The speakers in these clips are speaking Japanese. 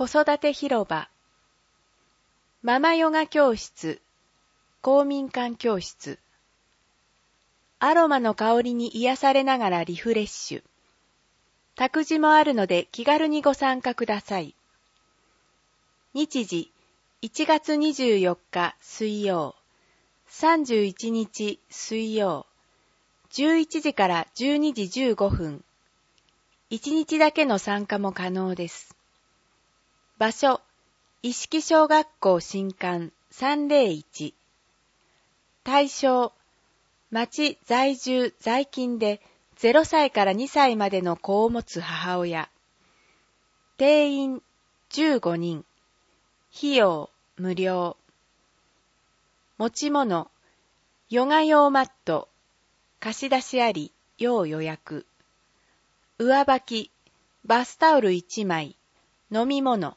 子育て広場、ママヨガ教室、公民館教室、アロマの香りに癒されながらリフレッシュ。託児もあるので気軽にご参加ください。日時、1月24日水曜、31日水曜、11時から12時15分。1日だけの参加も可能です。場所、一色小学校新館301。対象、町在住在勤で0歳から2歳までの子を持つ母親。定員15人。費用無料。持ち物、ヨガ用マット、貸し出しあり、要予約。上履き、バスタオル1枚、飲み物。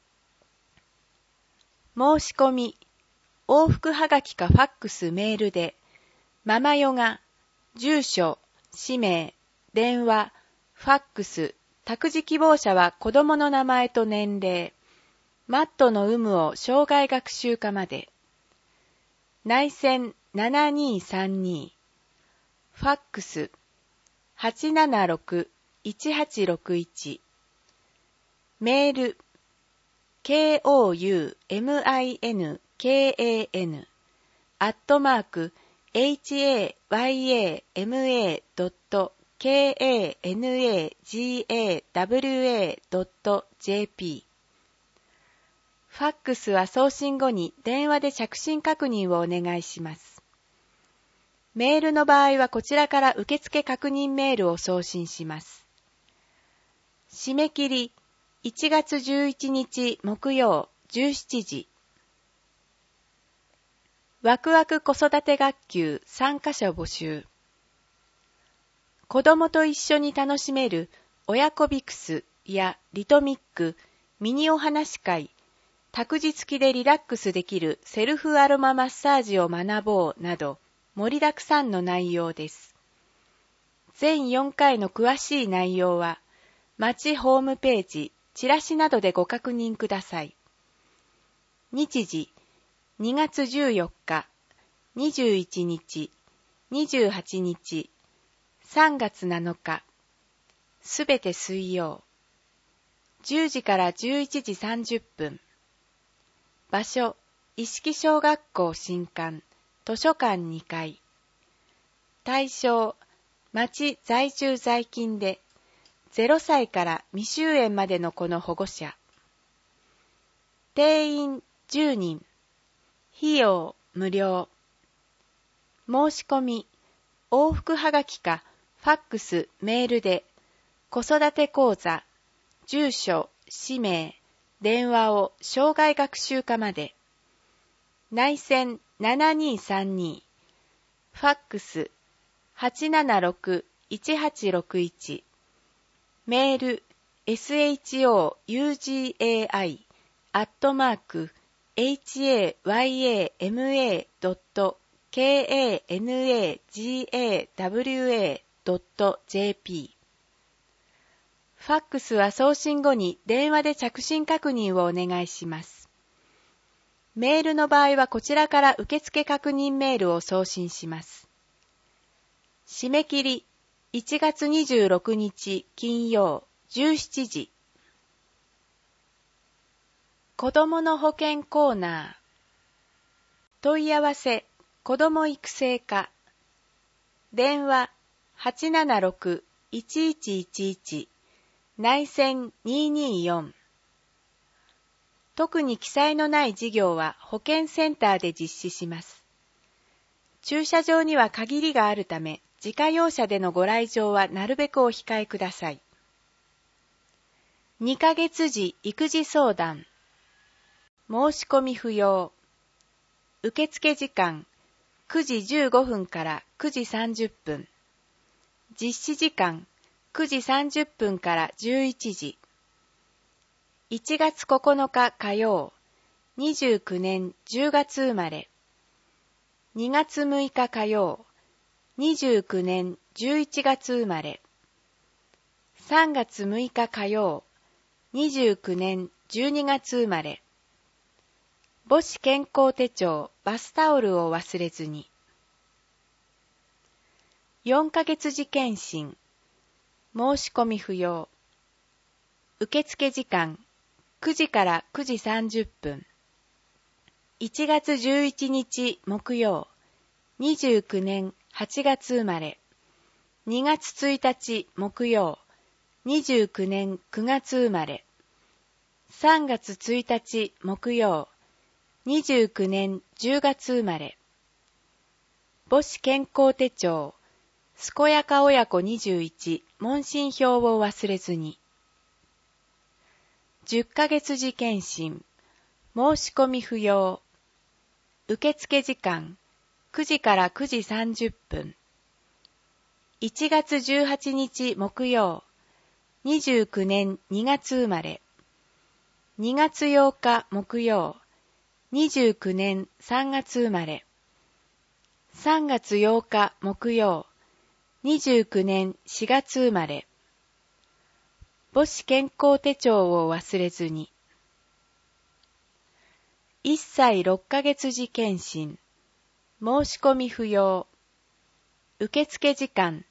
申し込み、往復はがきかファックスメールで、ママヨガ、住所、氏名、電話、ファックス、託児希望者は子供の名前と年齢、マットの有無を生涯学習科まで。内線7232、ファックス 876-1861、メール kouyama@yama.kanagawa.jp。 ファックスは送信後に電話で着信確認をお願いします。メールの場合はこちらから受付確認メールを送信します。締め切り1月11日木曜17時。ワクワク子育て学級参加者募集。子供と一緒に楽しめる親子ビクスやリトミック、ミニお話会、託児付きでリラックスできるセルフアロママッサージを学ぼうなど盛りだくさんの内容です。全4回の詳しい内容は町ホームページ、チラシなどでご確認ください。日時、2月14日、21日、28日、3月7日、すべて水曜。10時から11時30分。場所、一色小学校新館、図書館2階。対象、町在住在勤で、0歳から未就園までの子の保護者。定員10人。費用無料。申し込み、往復はがきか、ファックス、メールで、子育て講座、住所、氏名、電話を生涯学習科まで。内線7232、ファックス 876-1861、メール shouyama@hayama.kanagawa.jp。 ファックスは送信後に電話で着信確認をお願いします。メールの場合はこちらから受付確認メールを送信します。締め切り1月26日金曜17時。子どもの保健コーナー。問い合わせ子ども育成課。電話 876-1111、内線224。特に記載のない事業は保健センターで実施します。駐車場には限りがあるため、自家用車でのご来場はなるべくお控えください。2ヶ月時育児相談。申し込み不要。受付時間9時15分から9時30分。実施時間9時30分から11時。1月9日火曜、29年10月生まれ。2月6日火曜、29年11月生まれ。3月6日火曜、29年 12月生まれ。母子健康手帳バスタオルを忘れずに。4ヶ月時検診。申し込み不要。受付時間9時から9時30分。1月11日木曜。29年8月生まれ。2月1日木曜。29年9月生まれ。3月1日木曜。29年10月生まれ。母子健康手帳健やか親子21問診票を忘れずに。10ヶ月時検診申し込み不要。受付時間9時から9時30分。1月18日木曜。29年2月生まれ。2月8日木曜。29年3月生まれ。3月8日木曜。29年4月生まれ。母子健康手帳を忘れずに。1歳6ヶ月時検診。申し込み不要。受付時間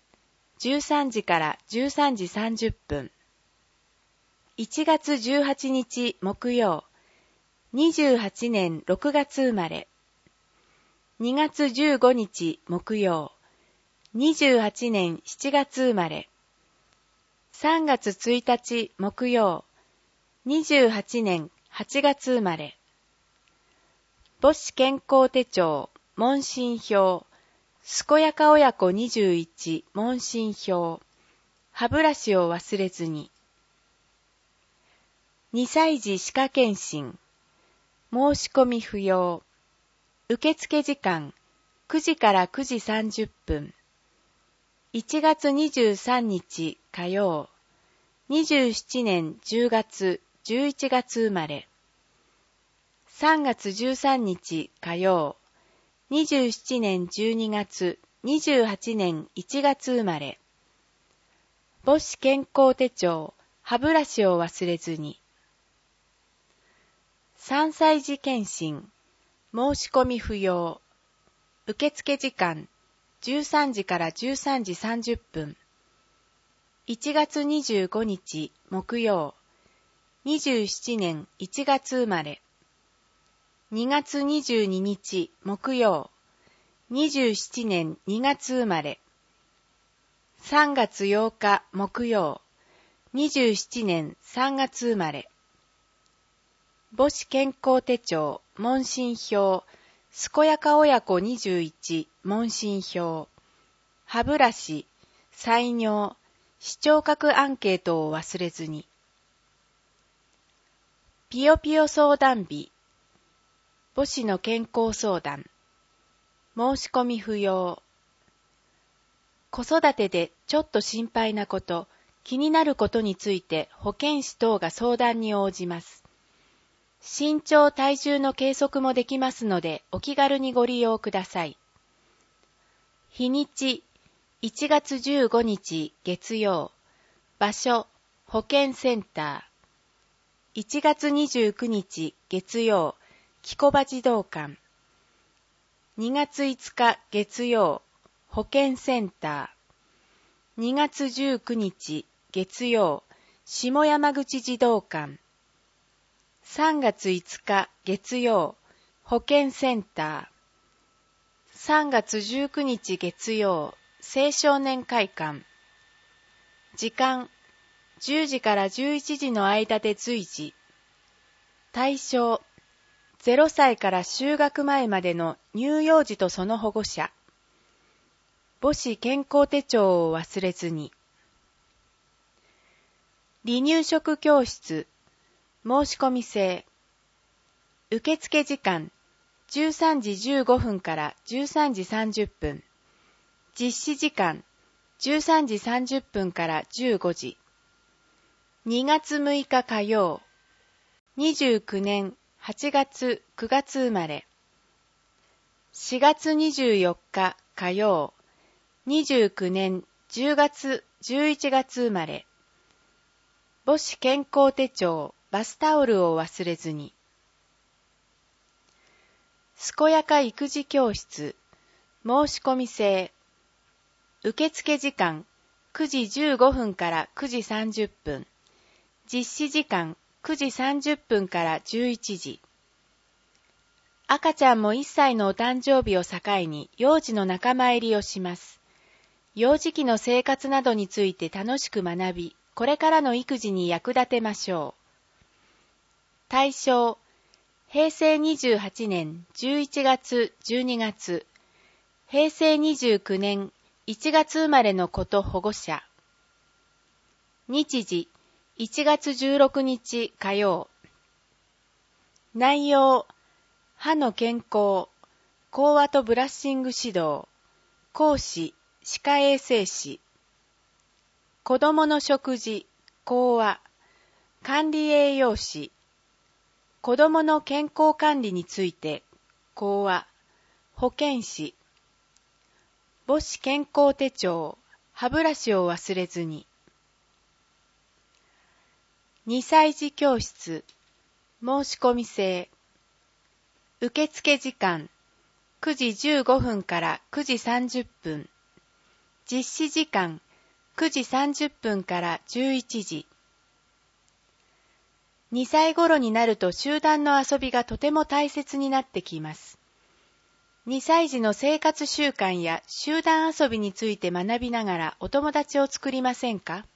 13時から13時30分。1月18日木曜。28年6月生まれ。2月15日木曜。28年7月生まれ。3月1日木曜。28年8月生まれ。母子健康手帳問診票健やか親子21問診票歯ブラシを忘れずに。2歳児歯科検診申し込み不要。受付時間9時から9時30分。1月23日火曜。27年10月11月生まれ。3月13日火曜。27年12月28年1月生まれ。母子健康手帳歯ブラシを忘れずに。3歳児検診申し込み不要。受付時間13時から13時30分。1月25日木曜。27年1月生まれ。2月22日木曜。27年2月生まれ。3月8日木曜。27年3月生まれ。母子健康手帳問診票健やか親子21問診票歯ブラシ採尿視聴覚アンケートを忘れずに。ぴよぴよ相談日母子の健康相談申し込み不要。子育てでちょっと心配なこと、気になることについて保健師等が相談に応じます。身長・体重の計測もできますのでお気軽にご利用ください。日にち1月15日月曜。場所保健センター。1月29日月曜。木古場児童館。2月5日月曜。保健センター。2月19日月曜。下山口児童館。3月5日月曜。保健センター。3月19日月曜。青少年会館。時間10時から11時の間で随時。対象0歳から就学前までの乳幼児とその保護者。母子健康手帳を忘れずに。離乳食教室申し込み制。受付時間13時15分から13時30分。実施時間13時30分から15時。2月6日火曜。29年8月9月生まれ。4月24日火曜。29年10月11月生まれ。母子健康手帳バスタオルを忘れずに。健やか育児教室、申し込み制。受付時間9時15分から9時30分。実施時間9時30分から11時。赤ちゃんも1歳のお誕生日を境に幼児の仲間入りをします。幼児期の生活などについて楽しく学び、これからの育児に役立てましょう。対象、平成28年11月12月、平成29年1月生まれの子と保護者。日時、1月16日火曜。内容、歯の健康、講話とブラッシング指導、講師、歯科衛生士。子どもの食事、講話、管理栄養士。子どもの健康管理について、講話、保健師。母子健康手帳、歯ブラシを忘れずに。2歳児教室、申し込み制。受付時間、9時15分から9時30分。実施時間、9時30分から11時。2歳頃になると集団の遊びがとても大切になってきます。2歳児の生活習慣や集団遊びについて学びながらお友達を作りませんか？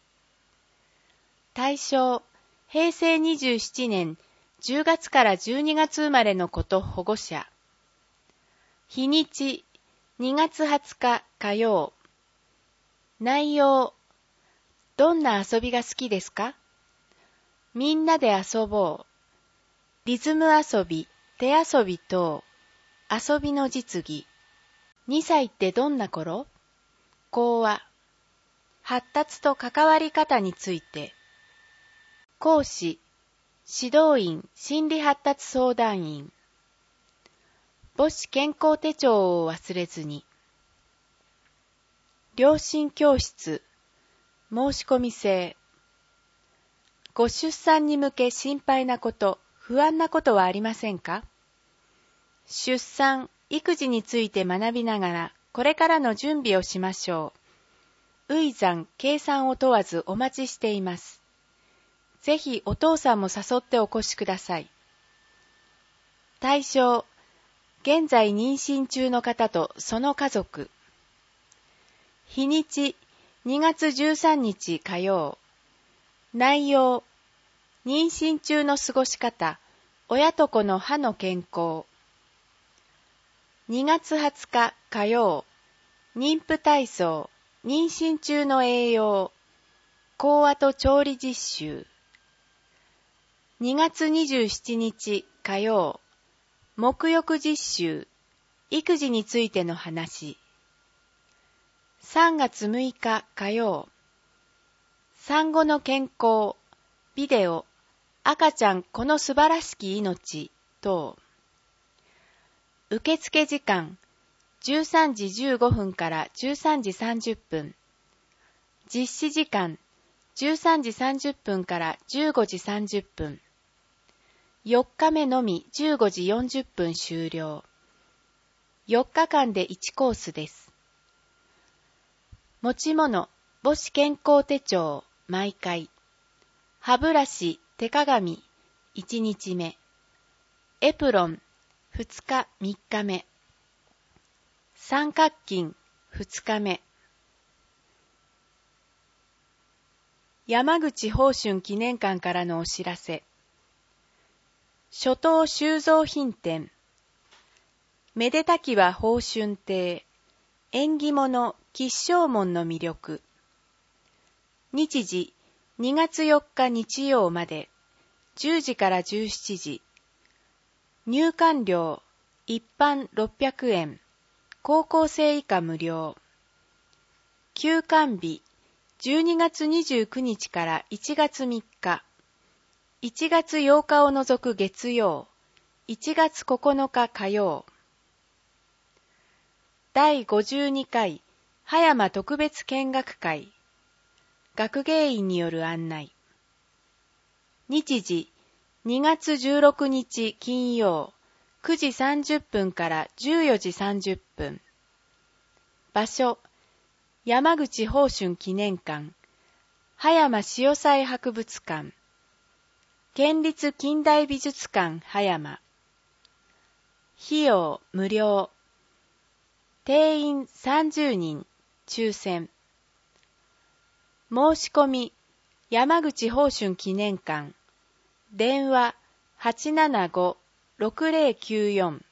対象、平成27年10月から12月生まれの子と保護者。日にち、2月20日火曜。内容、どんな遊びが好きですか？みんなで遊ぼう。リズム遊び、手遊び等。遊びの実技。2歳ってどんな頃？講話。発達と関わり方について。講師。指導員、心理発達相談員。母子健康手帳を忘れずに。両親教室。申し込み制。ご出産に向け心配なこと、不安なことはありませんか？出産、育児について学びながら、これからの準備をしましょう。初産、計算を問わずお待ちしています。ぜひお父さんも誘ってお越しください。対象、現在妊娠中の方とその家族。日にち、2月13日火曜。内容、妊娠中の過ごし方、親と子の歯の健康。2月20日火曜、妊婦体操、妊娠中の栄養、講話と調理実習。2月27日火曜、沐浴実習、育児についての話。3月6日火曜、産後の健康、ビデオ、赤ちゃんこの素晴らしき命等。受付時間、13時15分から13時30分。実施時間、13時30分から15時30分。4日目のみ15時40分終了。4日間で1コースです。持ち物、母子健康手帳、毎回。歯ブラシ、手鏡、1日目。エプロン、2日、3日目。三角巾、2日目。山口宝春記念館からのお知らせ。初冬収蔵品展。めでたきは宝春亭。縁起物、吉祥門の魅力。日時、2月4日日曜まで。10時から17時。入館料、一般600円。高校生以下無料。休館日、12月29日から1月3日。1月8日を除く月曜。1月9日火曜。第52回葉山特別見学会。学芸員による案内。 日時、2月16日金曜、9時30分から14時30分。場所、山口芳春記念館、葉山潮祭博物館、県立近代美術館葉山。費用無料。定員30人、抽選。申し込み、山口芳春記念館。電話875-6094